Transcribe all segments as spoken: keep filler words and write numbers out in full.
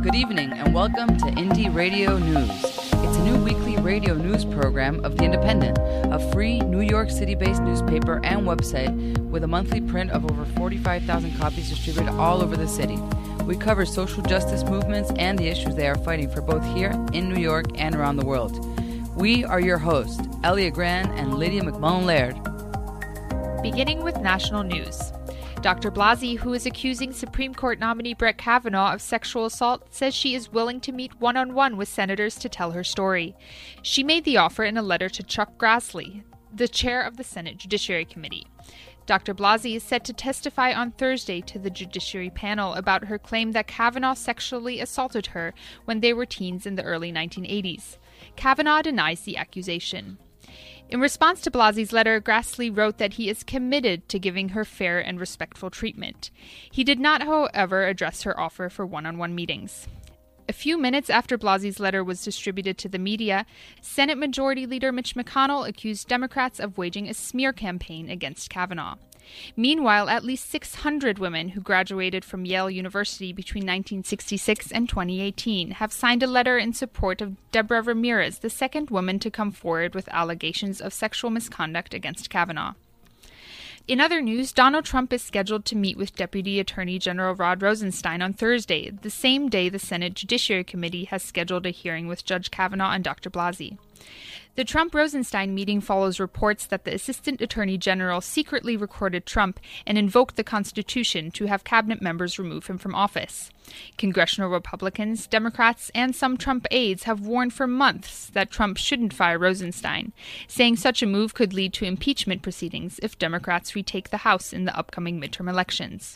Good evening and welcome to Indie Radio News. It's a new weekly radio news program of The Independent, a free New York City-based newspaper and website with a monthly print of over forty-five thousand copies distributed all over the city. We cover social justice movements and the issues they are fighting for both here in New York and around the world. We are your hosts, Elliot Gran and Lydia McMullen-Laird. Beginning with national news. Doctor Blasey, who is accusing Supreme Court nominee Brett Kavanaugh of sexual assault, says she is willing to meet one-on-one with senators to tell her story. She made the offer in a letter to Chuck Grassley, the chair of the Senate Judiciary Committee. Doctor Blasey is set to testify on Thursday to the Judiciary panel about her claim that Kavanaugh sexually assaulted her when they were teens in the early nineteen eighties. Kavanaugh denies the accusation. In response to Blasey's letter, Grassley wrote that he is committed to giving her fair and respectful treatment. He did not, however, address her offer for one-on-one meetings. A few minutes after Blasey's letter was distributed to the media, Senate Majority Leader Mitch McConnell accused Democrats of waging a smear campaign against Kavanaugh. Meanwhile, at least six hundred women who graduated from Yale University between nineteen sixty-six and twenty eighteen have signed a letter in support of Deborah Ramirez, the second woman to come forward with allegations of sexual misconduct against Kavanaugh. In other news, Donald Trump is scheduled to meet with Deputy Attorney General Rod Rosenstein on Thursday, the same day the Senate Judiciary Committee has scheduled a hearing with Judge Kavanaugh and Doctor Blasey. The Trump-Rosenstein meeting follows reports that the Assistant Attorney General secretly recorded Trump and invoked the Constitution to have cabinet members remove him from office. Congressional Republicans, Democrats, and some Trump aides have warned for months that Trump shouldn't fire Rosenstein, saying such a move could lead to impeachment proceedings if Democrats retake the House in the upcoming midterm elections.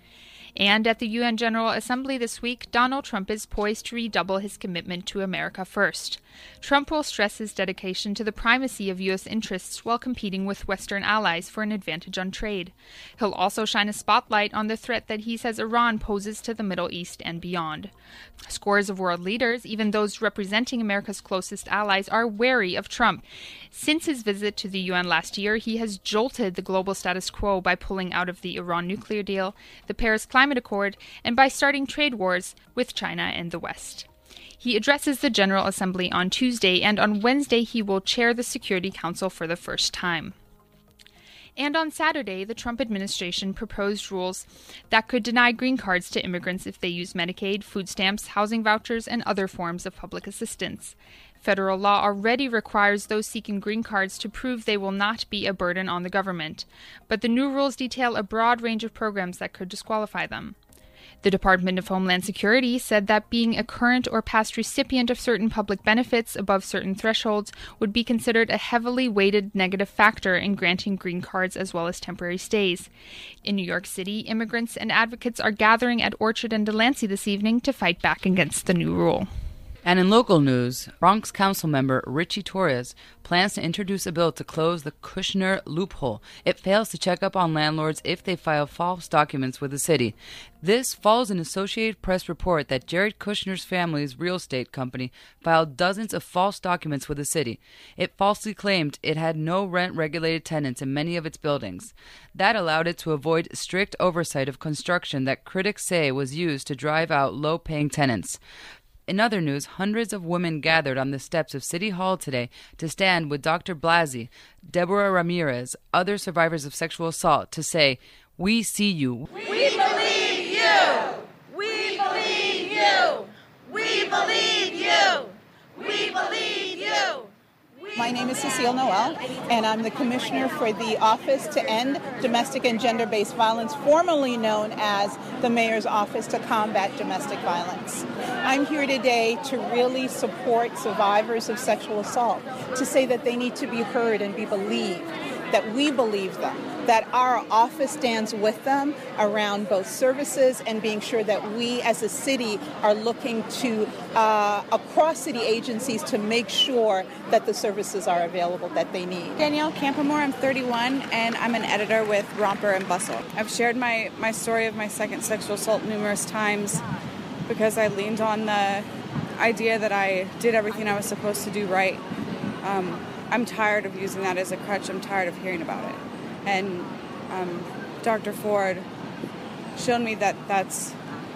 And at the U N General Assembly this week, Donald Trump is poised to redouble his commitment to America first. Trump will stress his dedication to the primacy of U S interests while competing with Western allies for an advantage on trade. He'll also shine a spotlight on the threat that he says Iran poses to the Middle East and beyond. Scores of world leaders, even those representing America's closest allies, are wary of Trump. Since his visit to the U N last year, he has jolted the global status quo by pulling out of the Iran nuclear deal, the Paris Climate Accord, and by starting trade wars with China and the West. He addresses the General Assembly on Tuesday, and on Wednesday he will chair the Security Council for the first time. And on Saturday, the Trump administration proposed rules that could deny green cards to immigrants if they use Medicaid, food stamps, housing vouchers, and other forms of public assistance. Federal law already requires those seeking green cards to prove they will not be a burden on the government, but the new rules detail a broad range of programs that could disqualify them. The Department of Homeland Security said that being a current or past recipient of certain public benefits above certain thresholds would be considered a heavily weighted negative factor in granting green cards as well as temporary stays. In New York City, immigrants and advocates are gathering at Orchard and Delancey this evening to fight back against the new rule. And in local news, Bronx Council member Richie Torres plans to introduce a bill to close the Kushner loophole. It fails to check up on landlords if they file false documents with the city. This follows an Associated Press report that Jared Kushner's family's real estate company filed dozens of false documents with the city. It falsely claimed it had no rent-regulated tenants in many of its buildings. That allowed it to avoid strict oversight of construction that critics say was used to drive out low-paying tenants. In other news, hundreds of women gathered on the steps of City Hall today to stand with Doctor Blasey, Deborah Ramirez, other survivors of sexual assault to say, "We see you. We believe you. We believe you. We believe you. We believe you." My name is Cecile Noel, and I'm the Commissioner for the Office to End Domestic and Gender-Based Violence, formerly known as the Mayor's Office to Combat Domestic Violence. I'm here today to really support survivors of sexual assault, to say that they need to be heard and be believed, that we believe them, that our office stands with them around both services and being sure that we as a city are looking to uh, across city agencies to make sure that the services are available that they need. Danielle Campamore, I'm thirty-one, and I'm an editor with Romper and Bustle. I've shared my, my story of my second sexual assault numerous times because I leaned on the idea that I did everything I was supposed to do right. Um, I'm tired of using that as a crutch. I'm tired of hearing about it. And um, Doctor Ford showed me that that's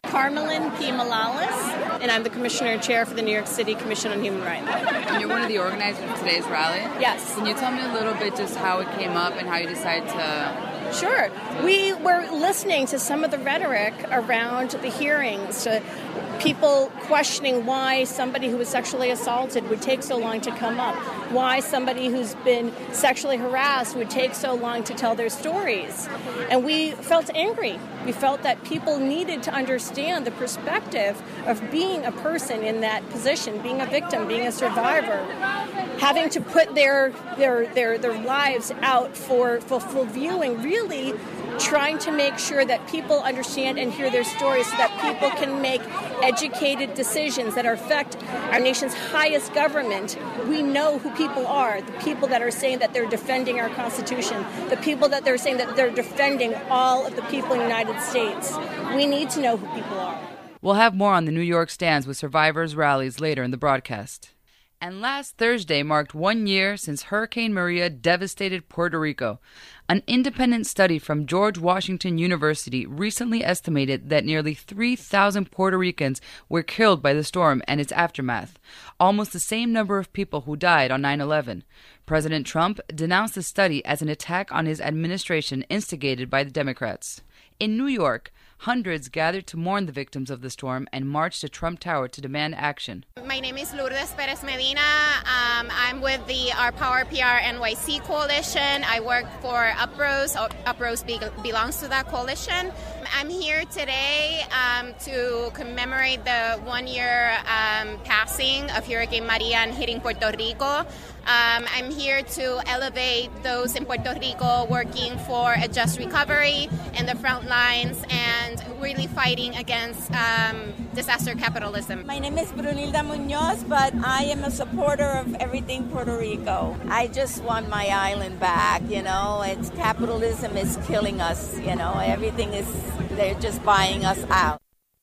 Carmelyn P. Morales, and I'm the Commissioner and Chair for the New York City Commission on Human Rights. And you're one of the organizers of today's rally? Yes. Can you tell me a little bit just how it came up and how you decided to... Sure. We were listening to some of the rhetoric around the hearings, to people questioning why somebody who was sexually assaulted would take so long to come up, why somebody who's been sexually harassed would take so long to tell their stories. And we felt angry. We felt that people needed to understand the perspective of being a person in that position, being a victim, being a survivor, having to put their their their, their lives out for, for full viewing, really trying to make sure that people understand and hear their stories so that people can make educated decisions that affect our nation's highest government. We know who people are, the people that are saying that they're defending our Constitution, the people that they're saying that they're defending all of the people in the United States. We need to know who people are. We'll have more on the New York stands with survivors' rallies later in the broadcast. And last Thursday marked one year since Hurricane Maria devastated Puerto Rico. An independent study from George Washington University recently estimated that nearly three thousand Puerto Ricans were killed by the storm and its aftermath, almost the same number of people who died on nine eleven. President Trump denounced the study as an attack on his administration instigated by the Democrats. In New York, hundreds gathered to mourn the victims of the storm and marched to Trump Tower to demand action. My name is Lourdes Perez Medina. Um, I'm with the Our Power P R N Y C coalition. I work for UPROSE. UPROSE be- belongs to that coalition. I'm here today um, to commemorate the one-year um, passing of Hurricane Maria and hitting Puerto Rico. Um, I'm here to elevate those in Puerto Rico working for a just recovery in the front lines and really fighting against um, disaster capitalism. My name is Brunilda Munoz, but I am a supporter of everything Puerto Rico. I just want my island back, you know. It's capitalism is killing us, you know. Everything is, they're just buying us out.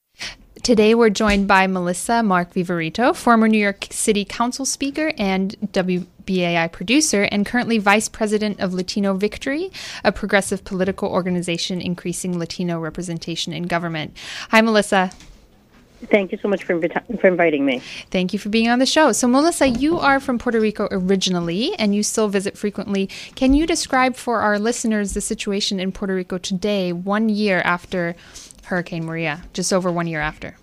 Today we're joined by Melissa Mark Viverito, former New York City Council Speaker and W B A I producer, and currently Vice President of Latino Victory, a progressive political organization increasing Latino representation in government. Hi, Melissa. Thank you so much for, invi- for inviting me. Thank you for being on the show. So, Melissa, you are from Puerto Rico originally, and you still visit frequently. Can you describe for our listeners the situation in Puerto Rico today, one year after Hurricane Maria, just over one year after?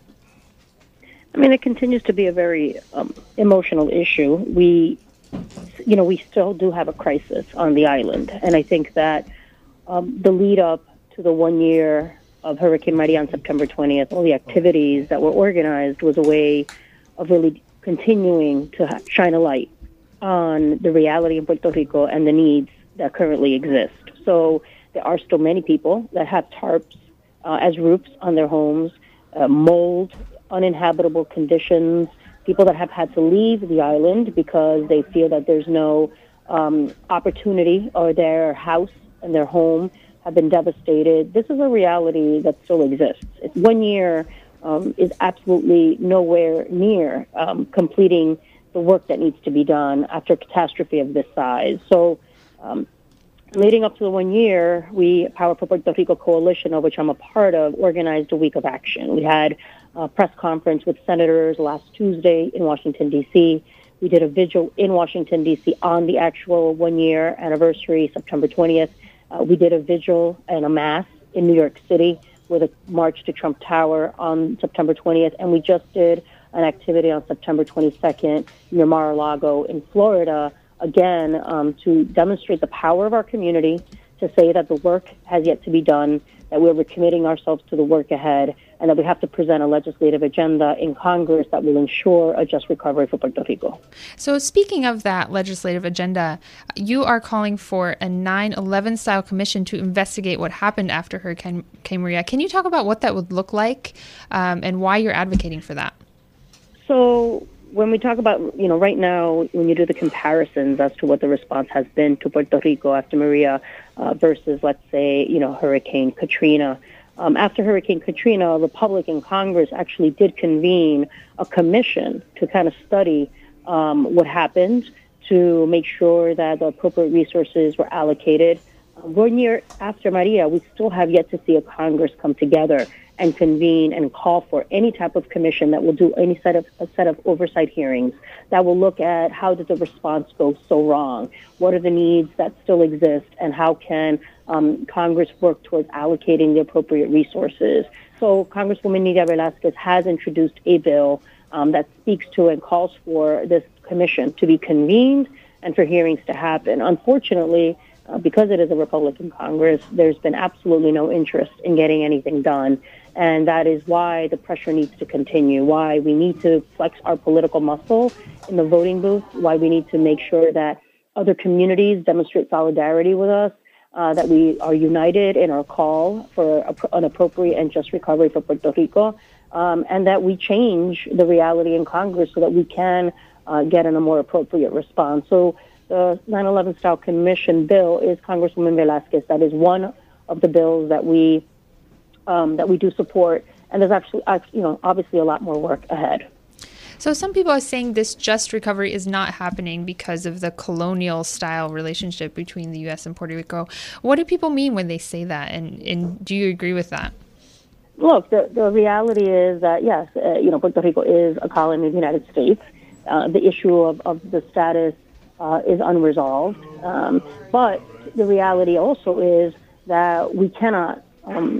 I mean, it continues to be a very um, emotional issue. We, you know, we still do have a crisis on the island, and I think that um, the lead up to the one year of Hurricane Maria on September twentieth, all the activities that were organized was a way of really continuing to shine a light on the reality in Puerto Rico and the needs that currently exist. So there are still many people that have tarps uh, as roofs on their homes, uh, mold, uninhabitable conditions, people that have had to leave the island because they feel that there's no um, opportunity, or their house and their home have been devastated. This is a reality that still exists. It's one year um, is absolutely nowhere near um, completing the work that needs to be done after a catastrophe of this size. So um, leading up to the one year, we, Power for Puerto Rico Coalition, of which I'm a part of, organized a week of action. We had a press conference with senators last Tuesday in Washington, D C We did a vigil in Washington, D C on the actual one-year anniversary, September twentieth. Uh, we did a vigil and a mass in New York City with a march to Trump Tower on September twentieth. And we just did an activity on September twenty-second near Mar-a-Lago in Florida, again, um, to demonstrate the power of our community, to say that the work has yet to be done, that we're recommitting ourselves to the work ahead, and that we have to present a legislative agenda in Congress that will ensure a just recovery for Puerto Rico. So speaking of that legislative agenda, you are calling for a nine eleven style commission to investigate what happened after Hurricane Maria. Can you talk about what that would look like um, and why you're advocating for that? So when we talk about, you know, right now, when you do the comparisons as to what the response has been to Puerto Rico after Maria uh, versus, let's say, you know, Hurricane Katrina, Um, after Hurricane Katrina, a Republican Congress actually did convene a commission to kind of study um, what happened, to make sure that the appropriate resources were allocated one year after Maria, we still have yet to see a Congress come together and convene and call for any type of commission that will do any set of a set of oversight hearings that will look at how did the response go so wrong, what are the needs that still exist, and how can um, Congress work towards allocating the appropriate resources. So Congresswoman Nydia Velázquez has introduced a bill um, that speaks to and calls for this commission to be convened and for hearings to happen. Unfortunately, uh, because it is a Republican Congress, there's been absolutely no interest in getting anything done. And that is why the pressure needs to continue, why we need to flex our political muscle in the voting booth, why we need to make sure that other communities demonstrate solidarity with us, uh, that we are united in our call for a, an appropriate and just recovery for Puerto Rico, um, and that we change the reality in Congress so that we can uh, get in a more appropriate response. So the nine eleven style commission bill is Congresswoman Velázquez. That is one of the bills that we Um, that we do support, and there's actually, you know, obviously a lot more work ahead. So some people are saying this just recovery is not happening because of the colonial-style relationship between the U S and Puerto Rico. What do people mean when they say that, and, and do you agree with that? Look, the, the reality is that, yes, uh, you know, Puerto Rico is a colony of the United States. Uh, the issue of, of the status uh, is unresolved, um, but the reality also is that we cannot um,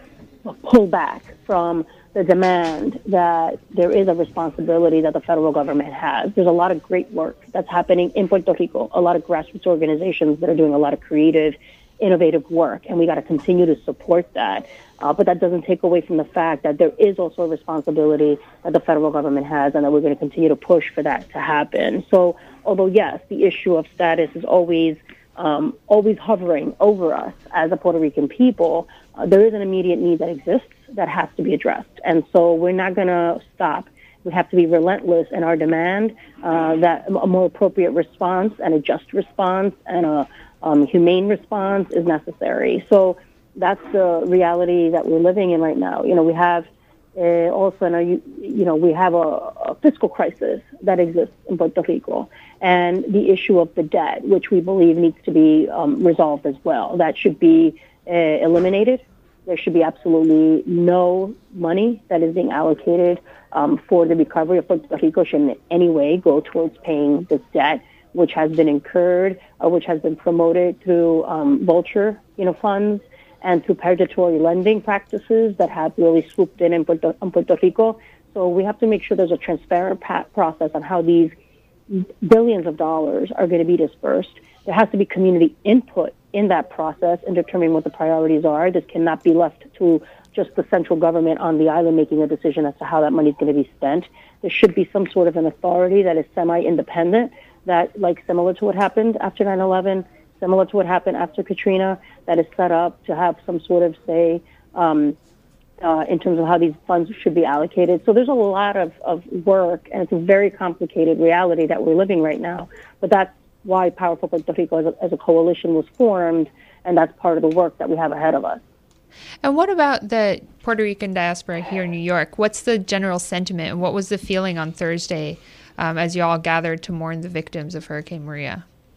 pull back from the demand that there is a responsibility that the federal government has. There's a lot of great work that's happening in Puerto Rico, a lot of grassroots organizations that are doing a lot of creative, innovative work, and we got to continue to support that. Uh, but that doesn't take away from the fact that there is also a responsibility that the federal government has, and that we're going to continue to push for that to happen. So, although, yes, the issue of status is always Um, always hovering over us as a Puerto Rican people, uh, there is an immediate need that exists that has to be addressed. And so we're not going to stop. We have to be relentless in our demand uh, that a more appropriate response and a just response and a um, humane response is necessary. So that's the reality that we're living in right now. You know, we have uh, also, you, you know, we have a, a fiscal crisis that exists in Puerto Rico. And the issue of the debt, which we believe needs to be um, resolved as well. That should be uh, eliminated. There should be absolutely no money that is being allocated um, for the recovery of Puerto Rico should in any way go towards paying this debt, which has been incurred, or which has been promoted through um, vulture, you know, funds and through predatory lending practices that have really swooped in in Puerto, in Puerto Rico. So we have to make sure there's a transparent pa- process on how these billions of dollars are going to be dispersed. There has to be community input in that process in determining what the priorities are. This cannot be left to just the central government on the island making a decision as to how that money is going to be spent. There should be some sort of an authority that is semi-independent, that, like similar to what happened after nine eleven, similar to what happened after Katrina, that is set up to have some sort of, say, um, Uh, in terms of how these funds should be allocated. So there's a lot of, of work, and it's a very complicated reality that we're living right now. But that's why Powerful Puerto Rico as a, as a coalition was formed, and that's part of the work that we have ahead of us. And what about the Puerto Rican diaspora here in New York? What's the general sentiment, and what was the feeling on Thursday um, as you all gathered to mourn the victims of Hurricane Maria?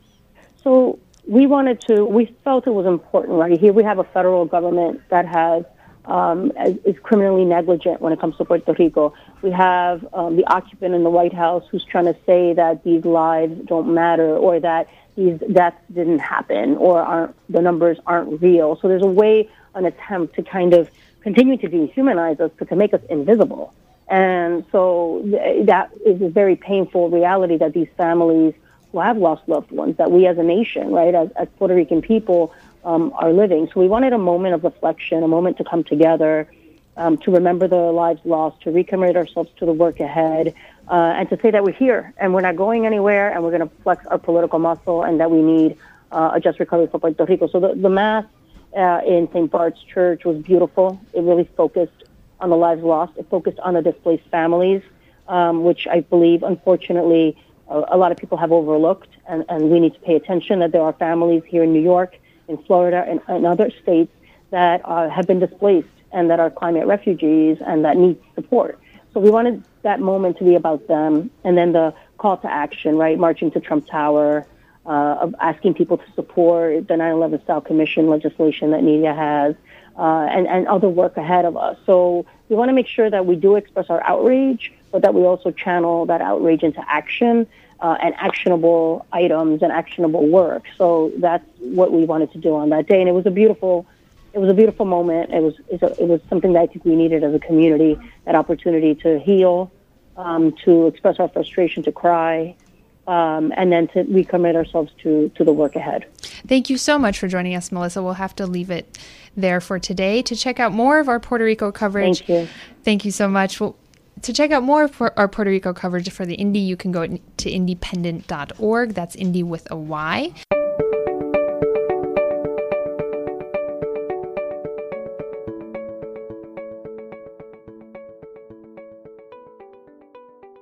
So we wanted to, we felt it was important, right? Here we have a federal government that has Um, is criminally negligent when it comes to Puerto Rico. We have um, the occupant in the White House who's trying to say that these lives don't matter, or that these deaths didn't happen, or aren't, the numbers aren't real. So there's a way, an attempt to kind of continue to dehumanize us, to, to make us invisible. And so th- that is a very painful reality that these families who have lost loved ones, that we as a nation, right, as, as Puerto Rican people, Um, are living. So we wanted a moment of reflection, a moment to come together, um, to remember the lives lost, to recommit ourselves to the work ahead, uh, and to say that we're here and we're not going anywhere, and we're going to flex our political muscle, and that we need uh, a just recovery for Puerto Rico. So the, the Mass uh, in Saint Bart's Church was beautiful. It really focused on the lives lost. It focused on the displaced families, um, which I believe, unfortunately, uh, a lot of people have overlooked, and, and we need to pay attention that there are families here in New York, in Florida, and, and other states that uh, have been displaced and that are climate refugees and that need support. So we wanted that moment to be about them. And then the call to action, right, marching to Trump Tower, uh, of asking people to support the nine eleven style commission legislation that Nidia has, uh, and, and other work ahead of us. So we want to make sure that we do express our outrage, but that we also channel that outrage into action uh, and actionable items and actionable work. So that's what we wanted to do on that day, and it was a beautiful, it was a beautiful moment. It was it was, it was something that I think we needed as a community, that opportunity to heal, um, to express our frustration, to cry. Um, and then to recommit ourselves to, to the work ahead. Thank you so much for joining us, Melissa. We'll have to leave it there for today. To check out more of our Puerto Rico coverage, thank you. Thank you so much. Well, to check out more of our Puerto Rico coverage for the Indy, you can go to independent dot org. That's Indy with a Y.